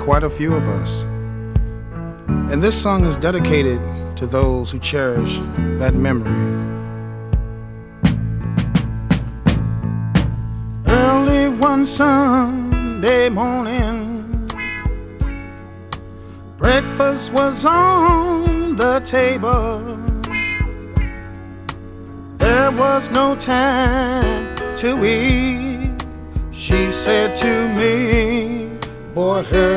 quite a few of us. And this song is dedicated to those who cherish that memory. Early one Sunday morning, breakfast was on the table. There was no time to eat. She said to me, boy,